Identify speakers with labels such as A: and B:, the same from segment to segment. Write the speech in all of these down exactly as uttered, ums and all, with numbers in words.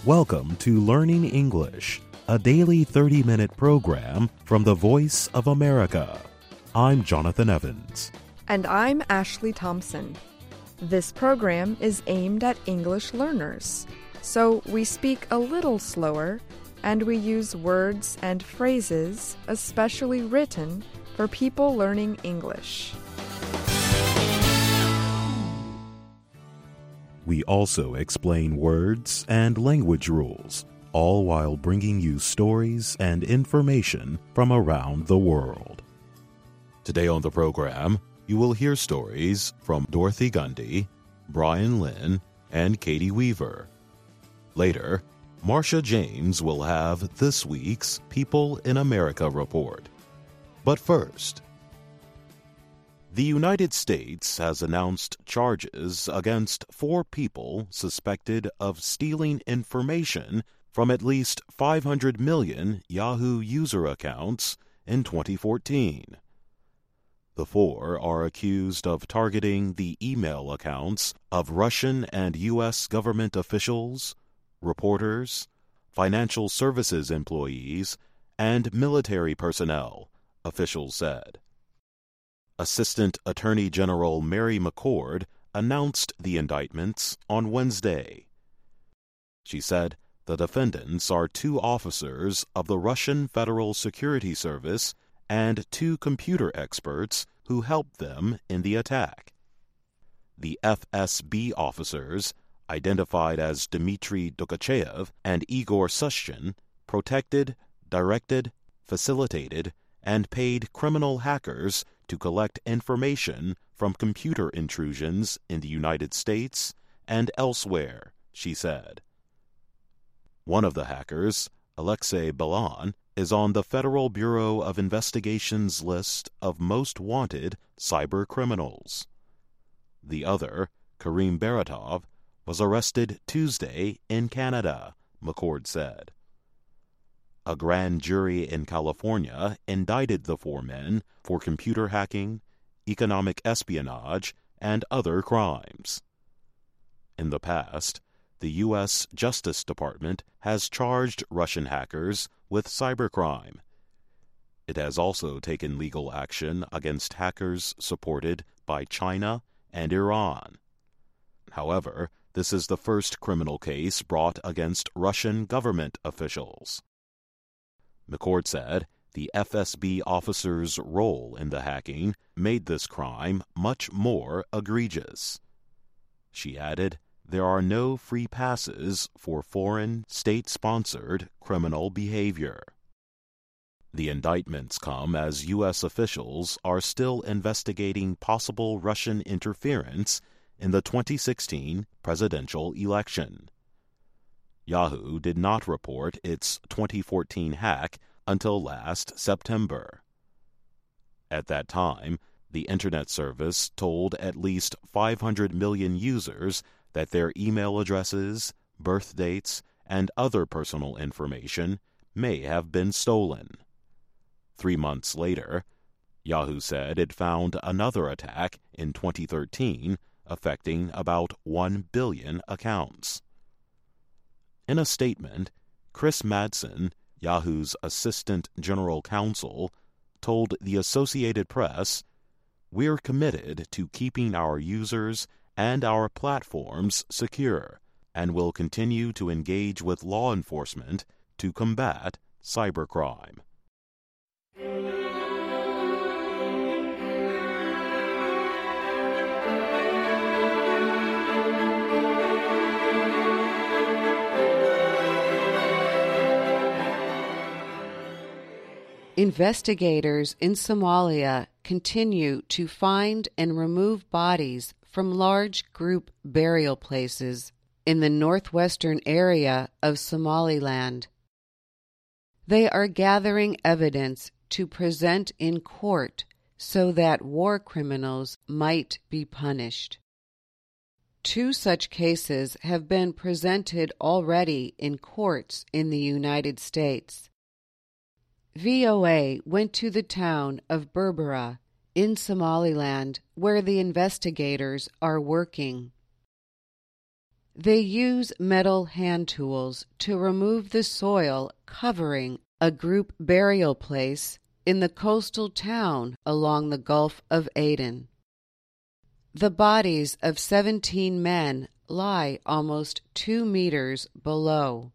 A: Welcome to Learning English, a daily thirty-minute program from the Voice of America. I'm Jonathan Evans.
B: And I'm Ashley Thompson. This program is aimed at English learners, so we speak a little slower and we use words and phrases especially written for people learning English.
A: We also explain words and language rules, all while bringing you stories and information from around the world. Today on the program, you will hear stories from Dorothy Gundy, Brian Lynn, and Katie Weaver. Later, Marcia James will have this week's People in America report. But first, the United States has announced charges against four people suspected of stealing information from at least five hundred million Yahoo user accounts in twenty fourteen. The four are accused of targeting the email accounts of Russian and U S government officials, reporters, financial services employees, and military personnel, officials said. Assistant Attorney General Mary McCord announced the indictments on Wednesday. She said the defendants are two officers of the Russian Federal Security Service and two computer experts who helped them in the attack. The F S B officers, identified as Dmitry Dukachev and Igor Sushchin, protected, directed, facilitated, and paid criminal hackers to collect information from computer intrusions in the United States and elsewhere, she said. One of the hackers, Alexei Balan, is on the Federal Bureau of Investigation's list of most wanted cyber criminals. The other, Karim Baratov, was arrested Tuesday in Canada, McCord said. A grand jury in California indicted the four men for computer hacking, economic espionage, and other crimes. In the past, the U S Justice Department has charged Russian hackers with cybercrime. It has also taken legal action against hackers supported by China and Iran. However, this is the first criminal case brought against Russian government officials. McCord said the F S B officers' role in the hacking made this crime much more egregious. She added, there are no free passes for foreign, state-sponsored criminal behavior. The indictments come as U S officials are still investigating possible Russian interference in the twenty sixteen presidential election. Yahoo did not report its twenty fourteen hack until last September. At that time, the Internet service told at least five hundred million users that their email addresses, birth dates, and other personal information may have been stolen. Three months later, Yahoo said it found another attack in twenty thirteen affecting about one billion accounts. In a statement, Chris Madsen, Yahoo's Assistant General Counsel, told the Associated Press, "We're committed to keeping our users and our platforms secure, and will continue to engage with law enforcement to combat cybercrime."
C: Investigators in Somalia continue to find and remove bodies from large group burial places in the northwestern area of Somaliland. They are gathering evidence to present in court so that war criminals might be punished. Two such cases have been presented already in courts in the United States. V O A went to the town of Berbera in Somaliland, where the investigators are working. They use metal hand tools to remove the soil covering a group burial place in the coastal town along the Gulf of Aden. The bodies of seventeen men lie almost two meters below.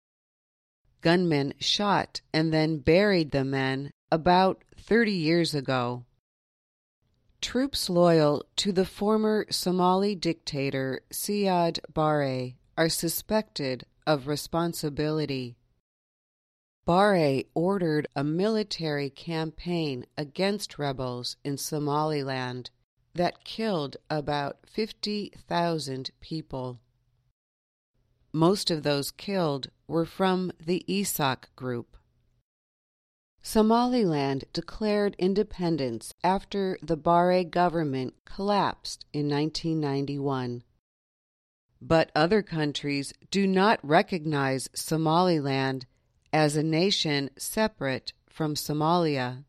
C: Gunmen shot and then buried the men about thirty years ago. Troops loyal to the former Somali dictator Siad Barre are suspected of responsibility. Barre ordered a military campaign against rebels in Somaliland that killed about fifty thousand people. Most of those killed were from the Isaaq group. Somaliland declared independence after the Barre government collapsed in nineteen ninety-one. But other countries do not recognize Somaliland as a nation separate from Somalia.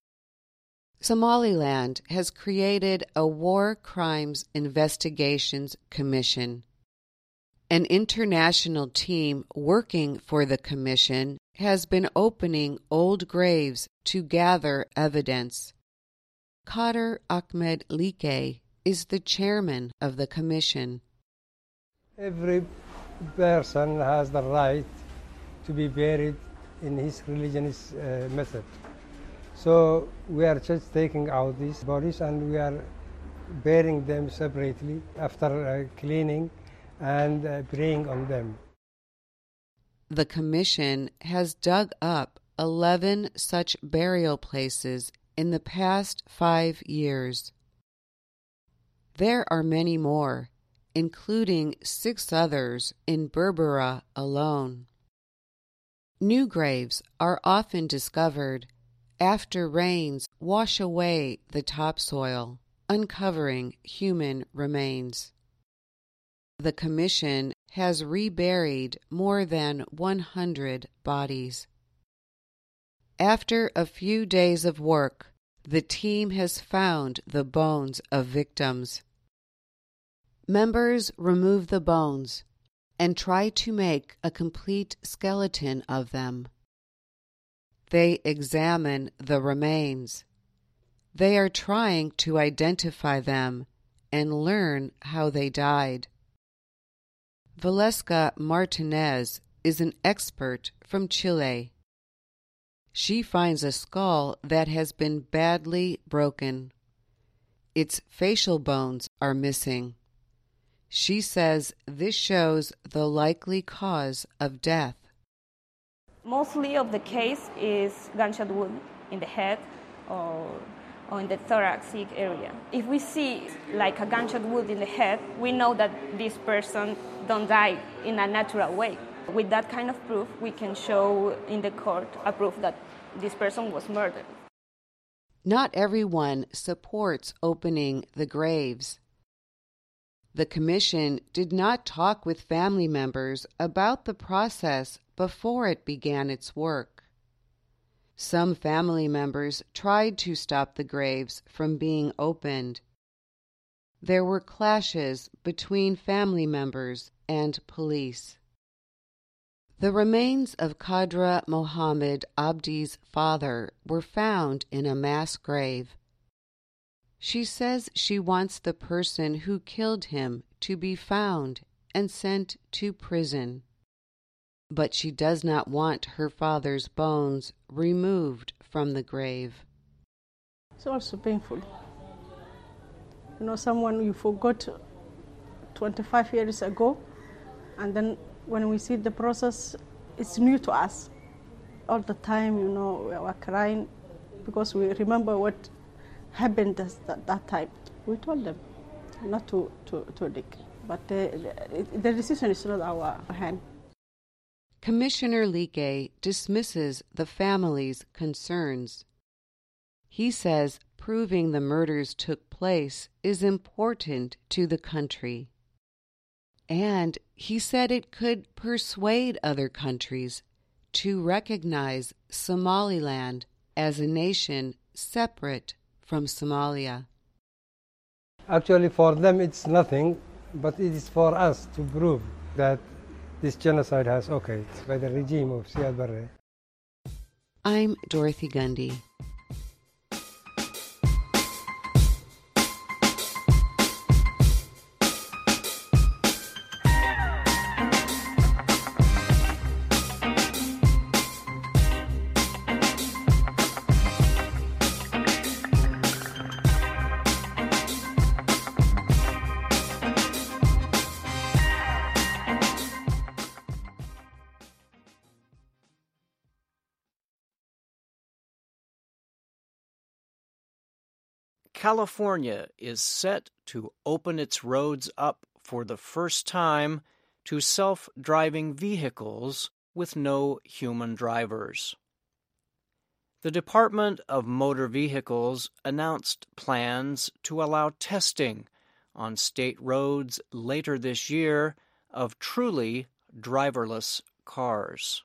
C: Somaliland has created a War Crimes Investigations Commission. An international team working for the commission has been opening old graves to gather evidence. Kader Ahmed Like is the chairman of the commission.
D: Every person has the right to be buried in his religious uh, method. So we are just taking out these bodies and we are burying them separately after uh, cleaning and uh, praying on them.
C: The commission has dug up eleven such burial places in the past five years. There are many more, including six others in Berbera alone. New graves are often discovered after rains wash away the topsoil, uncovering human remains. The commission has reburied more than one hundred bodies. After a few days of work, the team has found the bones of victims. Members remove the bones and try to make a complete skeleton of them. They examine the remains. They are trying to identify them and learn how they died. Valesca Martinez is an expert from Chile. She finds a skull that has been badly broken. Its facial bones are missing. She says this shows the likely cause of death.
E: Mostly of the case is gunshot wound in the head or, or in the thoracic area. If we see like a gunshot wound in the head, we know that this person don't die in a natural way. With that kind of proof, we can show in the court a proof that this person was murdered.
C: Not everyone supports opening the graves. The commission did not talk with family members about the process before it began its work. Some family members tried to stop the graves from being opened. There were clashes between family members and police. The remains of Khadra Mohammed Abdi's father were found in a mass grave. She says she wants the person who killed him to be found and sent to prison. But she does not want her father's bones removed from the grave.
F: It's also painful. You know, someone you forgot twenty-five years ago, and then when we see the process, it's new to us. All the time, you know, we are crying because we remember what happened at that time. We told them not to, to, to dig, but uh, the decision is not our hand.
C: Commissioner Like dismisses the family's concerns. He says proving the murders took place is important to the country. And he said it could persuade other countries to recognize Somaliland as a nation separate from Somalia.
D: Actually, for them it's nothing. but it is for us to prove that this genocide has occurred by the regime of Siad Barre.
C: I'm Dorothy Gundy.
G: California is set to open its roads up for the first time to self-driving vehicles with no human drivers. The Department of Motor Vehicles announced plans to allow testing on state roads later this year of truly driverless cars.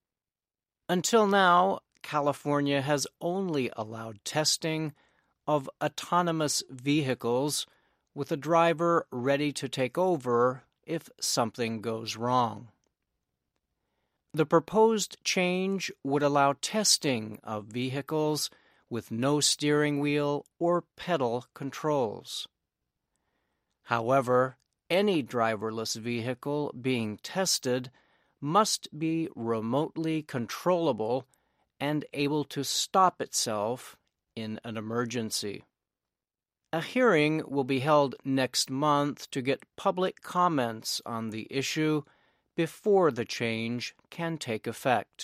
G: Until now, California has only allowed testing of autonomous vehicles with a driver ready to take over if something goes wrong. The proposed change would allow testing of vehicles with no steering wheel or pedal controls. However, any driverless vehicle being tested must be remotely controllable and able to stop itself in an emergency. A hearing will be held next month to get public comments on the issue before the change can take effect.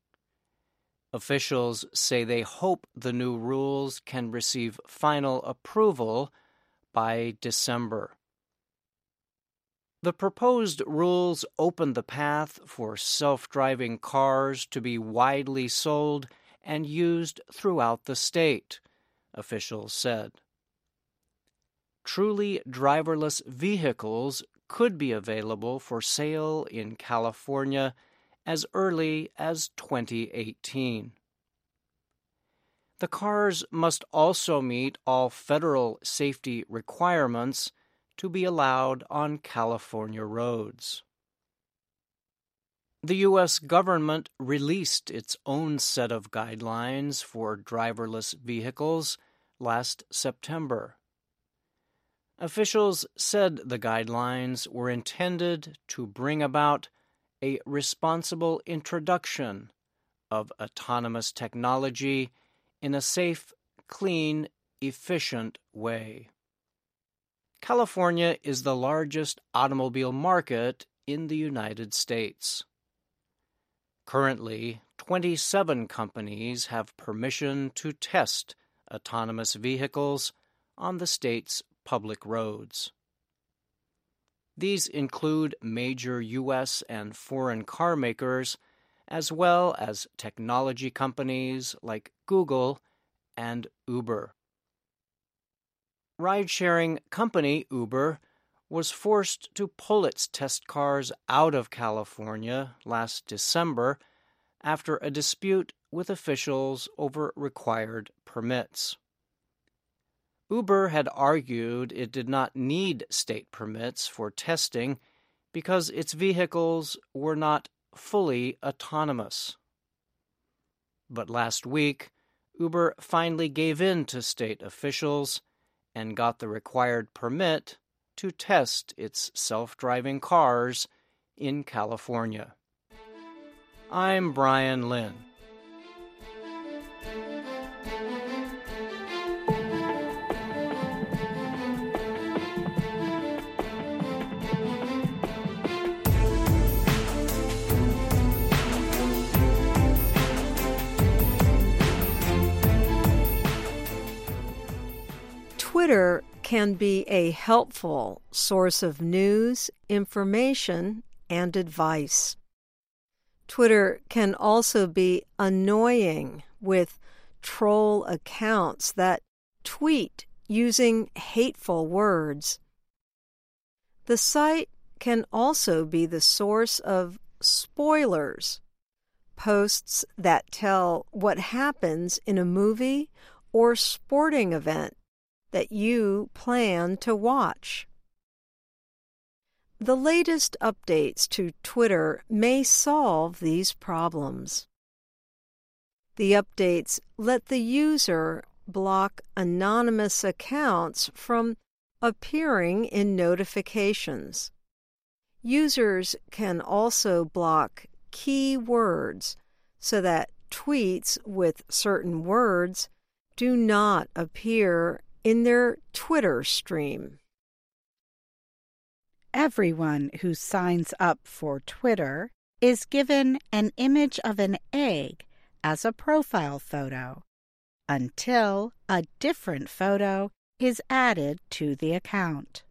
G: Officials say they hope the new rules can receive final approval by December. The proposed rules open the path for self-driving cars to be widely sold and used throughout the state, officials said. Truly driverless vehicles could be available for sale in California as early as twenty eighteen. The cars must also meet all federal safety requirements to be allowed on California roads. The U S government released its own set of guidelines for driverless vehicles last September. Officials said the guidelines were intended to bring about a responsible introduction of autonomous technology in a safe, clean, efficient way. California is the largest automobile market in the United States. Currently, twenty-seven companies have permission to test autonomous vehicles on the state's public roads. These include major U S and foreign car makers, as well as technology companies like Google and Uber. Ride-sharing company Uber was forced to pull its test cars out of California last December after a dispute with officials over required permits. Uber had argued it did not need state permits for testing because its vehicles were not fully autonomous. But last week, Uber finally gave in to state officials and got the required permit to test its self-driving cars in California. I'm Brian Lynn.
H: Twitter can be a helpful source of news, information, and advice. Twitter can also be annoying with troll accounts that tweet using hateful words. The site can also be the source of spoilers, posts that tell what happens in a movie or sporting event that you plan to watch. The latest updates to Twitter may solve these problems. The updates let the user block anonymous accounts from appearing in notifications. Users can also block keywords so that tweets with certain words do not appear in their Twitter stream.
I: Everyone who signs up for Twitter is given an image of an egg as a profile photo until a different photo is added to the account.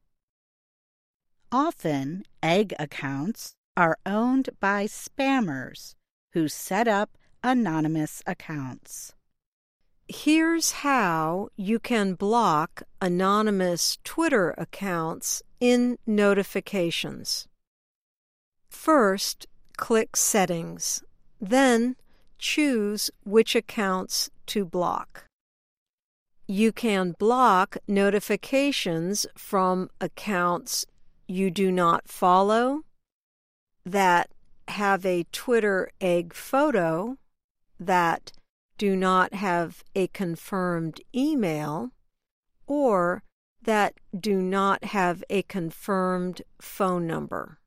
I: Often, egg accounts are owned by spammers who set up anonymous accounts.
H: Here's how you can block anonymous Twitter accounts in notifications. First, click Settings, then choose which accounts to block. You can block notifications from accounts you do not follow, that have a Twitter egg photo, that do not have a confirmed email, or that do not have a confirmed phone number.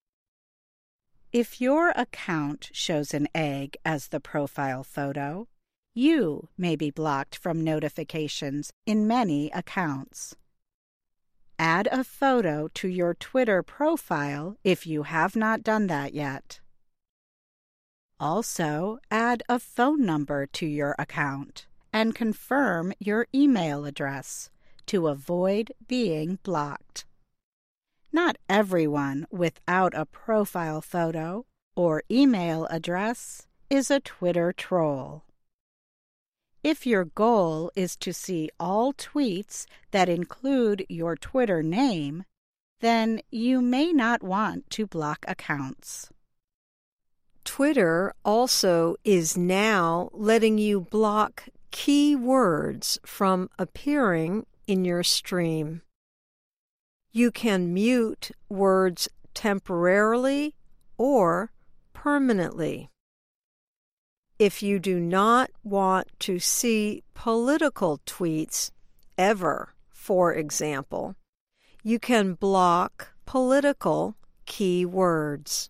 I: If your account shows an egg as the profile photo, you may be blocked from notifications in many accounts. Add a photo to your Twitter profile if you have not done that yet. Also, add a phone number to your account and confirm your email address to avoid being blocked. Not everyone without a profile photo or email address is a Twitter troll. If your goal is to see all tweets that include your Twitter name, then you may not want to block accounts.
H: Twitter also is now letting you block keywords from appearing in your stream. You can mute words temporarily or permanently. If you do not want to see political tweets ever, for example, you can block political keywords.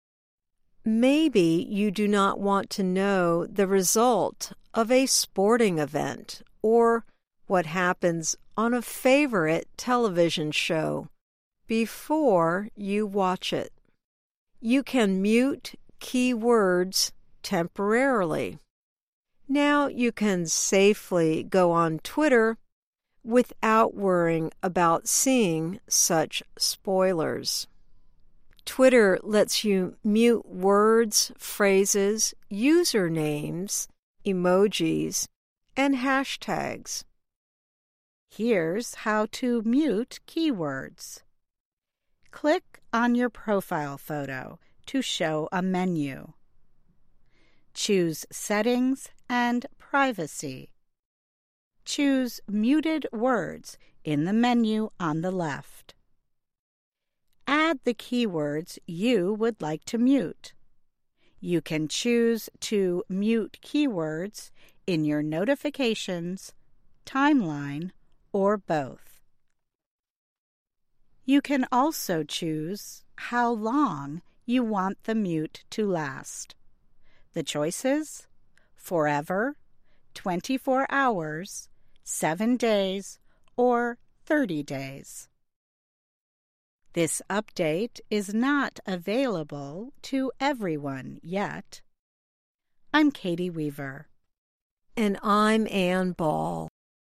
H: Maybe you do not want to know the result of a sporting event or what happens on a favorite television show before you watch it. You can mute keywords temporarily. Now you can safely go on Twitter without worrying about seeing such spoilers. Twitter lets you mute words, phrases, usernames, emojis, and hashtags.
I: Here's how to mute keywords. Click on your profile photo to show a menu. Choose Settings and Privacy. Choose Muted Words in the menu on the left. Add the keywords you would like to mute. You can choose to mute keywords in your notifications, timeline, or both. You can also choose how long you want the mute to last. The choices: forever, twenty-four hours, seven days, or thirty days. This update is not available to everyone yet. I'm Katie Weaver.
H: And I'm Ann Ball.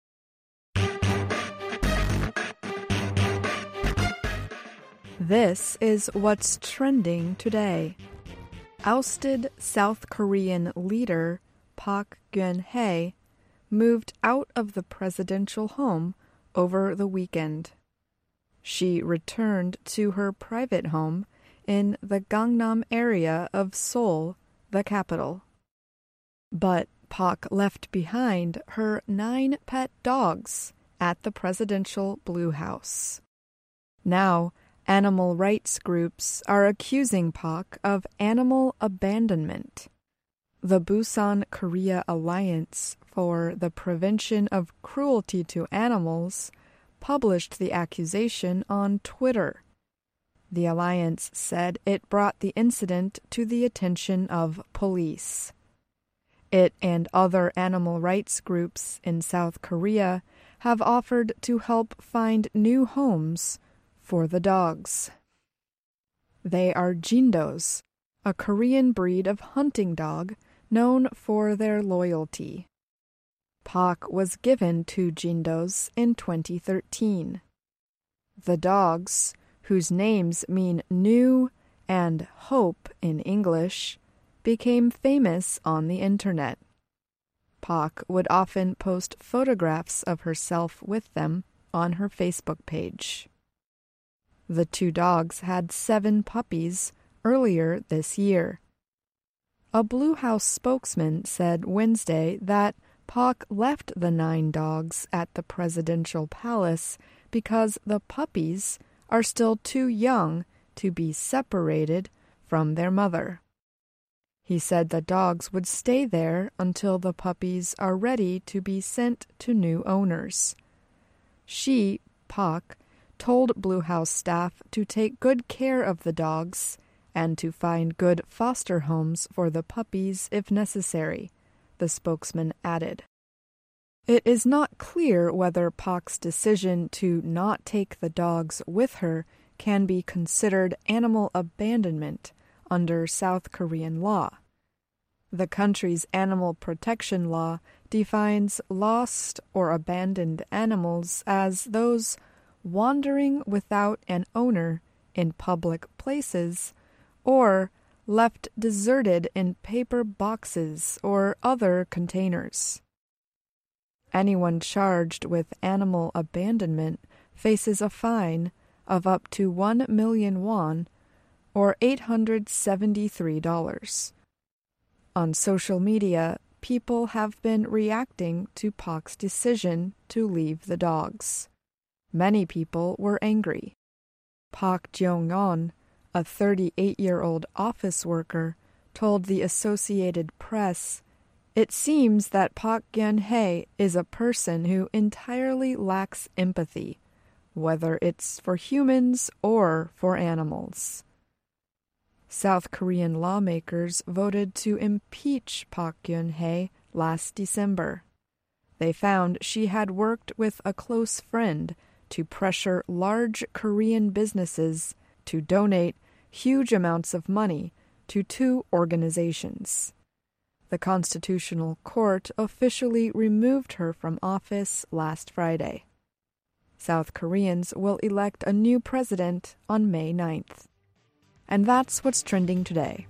B: This is what's trending today. Ousted South Korean leader Park Geun-hye moved out of the presidential home over the weekend. She returned to her private home in the Gangnam area of Seoul, the capital. But Park left behind her nine pet dogs at the presidential Blue House. Now, Animal rights groups are accusing Pak of animal abandonment. The Busan Korea Alliance for the Prevention of Cruelty to Animals published the accusation on Twitter. The alliance said it brought the incident to the attention of police. It and other animal rights groups in South Korea have offered to help find new homes for the dogs. They are Jindos, a Korean breed of hunting dog known for their loyalty. Pak was given to Jindos in twenty thirteen. The dogs, whose names mean new and hope in English, became famous on the internet. Pak would often post photographs of herself with them on her Facebook page. The two dogs had seven puppies earlier this year. A Blue House spokesman said Wednesday that Pak left the nine dogs at the presidential palace because the puppies are still too young to be separated from their mother. He said the dogs would stay there until the puppies are ready to be sent to new owners. She, Pak, told Blue House staff to take good care of the dogs and to find good foster homes for the puppies if necessary, the spokesman added. It is not clear whether Pak's decision to not take the dogs with her can be considered animal abandonment under South Korean law. The country's animal protection law defines lost or abandoned animals as those wandering without an owner in public places or left deserted in paper boxes or other containers. Anyone charged with animal abandonment faces a fine of up to one million won, or eight hundred seventy-three dollars. On social media, people have been reacting to Pak's decision to leave the dogs. Many people were angry. Pak Jong-on, a thirty-eight-year-old office worker, told the Associated Press, "It seems that Pak Geun-hye is a person who entirely lacks empathy, whether it's for humans or for animals." South Korean lawmakers voted to impeach Pak Geun-hye last December. They found she had worked with a close friend to pressure large Korean businesses to donate huge amounts of money to two organizations. The Constitutional Court officially removed her from office last Friday. South Koreans will elect a new president on May ninth. And that's what's trending today.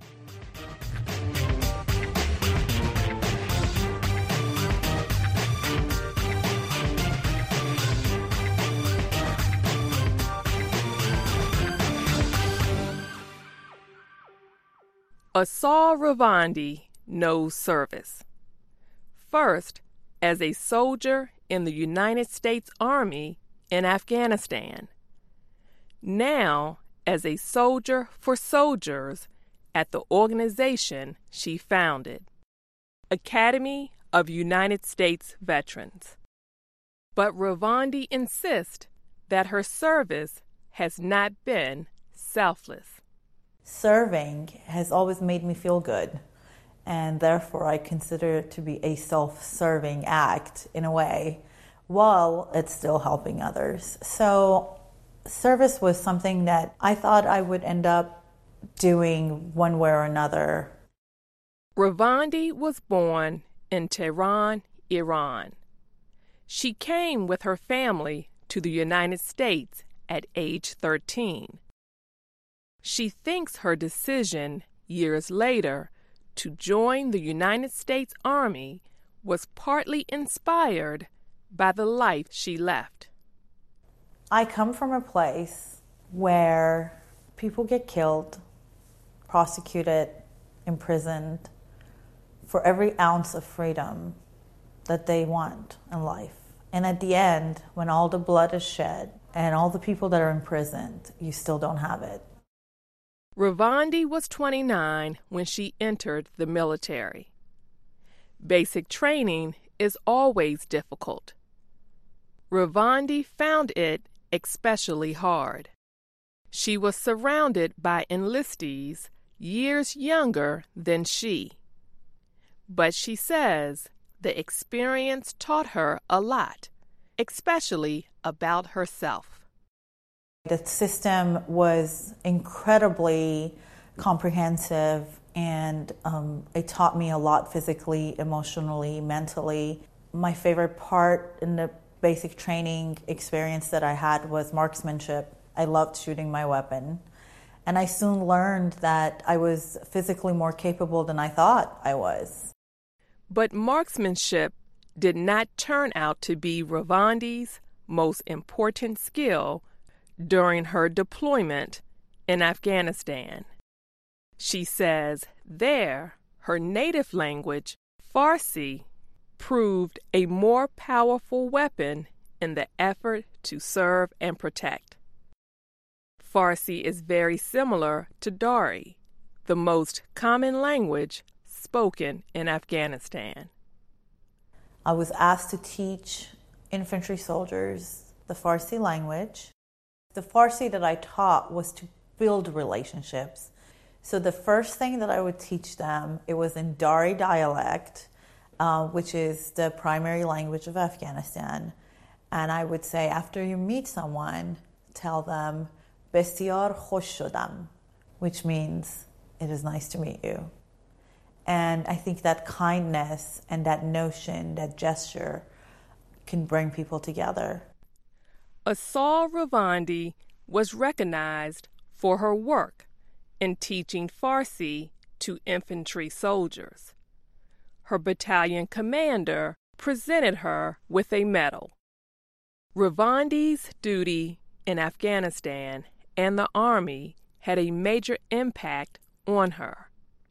J: Asal Ravandi knows service. First, as a soldier in the United States Army in Afghanistan. Now, as a soldier for soldiers at the organization she founded, Academy of United States Veterans. But Ravandi insists that her service has not been selfless.
K: Serving has always made me feel good, and therefore I consider it to be a self-serving act in a way, while it's still helping others. So service was something that I thought I would end up doing one way or another.
J: Ravandi was born in Tehran, Iran. She came with her family to the United States at age thirteen. She thinks her decision, years later, to join the United States Army was partly inspired by the life she left.
K: I come from a place where people get killed, prosecuted, imprisoned for every ounce of freedom that they want in life. And at the end, when all the blood is shed, And all the people that are imprisoned, you still don't have it.
J: Ravandi was twenty-nine when she entered the military. Basic training is always difficult. Ravandi found it especially hard. She was surrounded by enlistees years younger than she. But she says the experience taught her a lot, especially about herself.
K: The system was incredibly comprehensive, and um, it taught me a lot physically, emotionally, mentally. My favorite part in the basic training experience that I had was marksmanship. I loved shooting my weapon. And I soon learned that I was physically more capable than I thought I was.
J: But marksmanship did not turn out to be Ravandi's most important skill during her deployment in Afghanistan. She says there, her native language, Farsi, proved a more powerful weapon in the effort to serve and protect. Farsi is very similar to Dari, the most common language spoken in Afghanistan.
K: I was asked to teach infantry soldiers the Farsi language. The Farsi that I taught was to build relationships. So the first thing that I would teach them, it was in Dari dialect, uh, which is the primary language of Afghanistan. And I would say, after you meet someone, tell them, Besyar khosh shodam, which means, it is nice to meet you. And I think that kindness and that notion, that gesture, can bring people together.
J: Asal Ravandi was recognized for her work in teaching Farsi to infantry soldiers. Her battalion commander presented her with a medal. Ravandi's duty in Afghanistan and the Army had a major impact on her.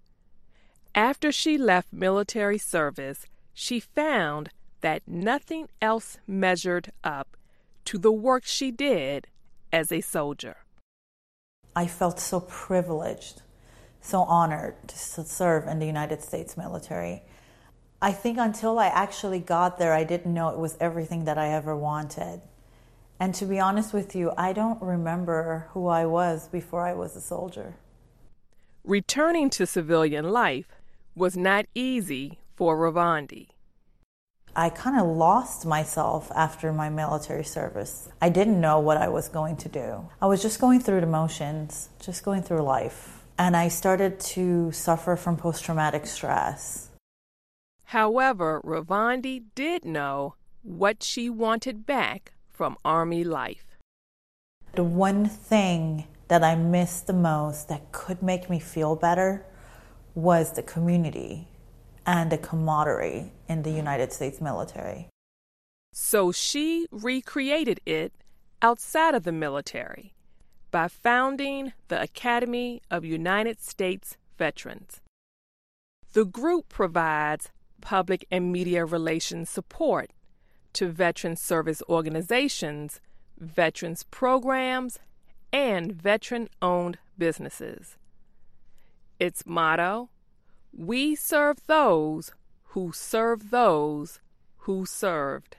J: After she left military service, she found that nothing else measured up to the work she did as a soldier.
K: I felt so privileged, so honored to serve in the United States military. I think until I actually got there, I didn't know it was everything that I ever wanted. And to be honest with you, I don't remember who I was before I was a soldier.
J: Returning to civilian life was not easy for Ravandi.
K: I kind of lost myself after my military service. I didn't know what I was going to do. I was just going through the motions, just going through life. And I started to suffer from post-traumatic stress.
J: However, Ravandi did know what she wanted back from Army life.
K: The one thing that I missed the most that could make me feel better was the community and the camaraderie in the United States military.
J: So she recreated it outside of the military by founding the Academy of United States Veterans. The group provides public and media relations support to veteran service organizations, veterans programs, and veteran-owned businesses. Its motto, "We serve those who serve those who served."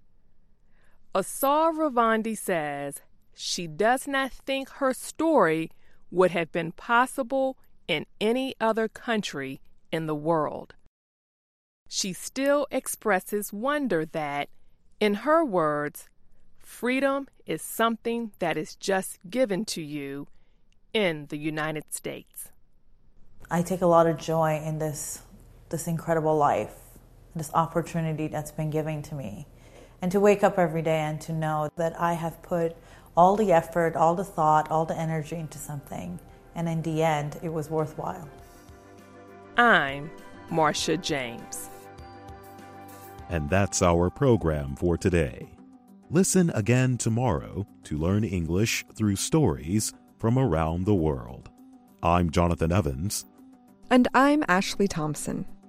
J: Asal Ravandi says she does not think her story would have been possible in any other country in the world. She still expresses wonder that, in her words, freedom is something that is just given to you in the United States.
K: I take a lot of joy in this, this incredible life, this opportunity that's been given to me. And to wake up every day and to know that I have put all the effort, all the thought, all the energy into something. And in the end, it was worthwhile.
J: I'm Marcia James.
A: And that's our program for today. Listen again tomorrow to learn English through stories from around the world. I'm Jonathan Evans.
B: And I'm Ashley Thompson.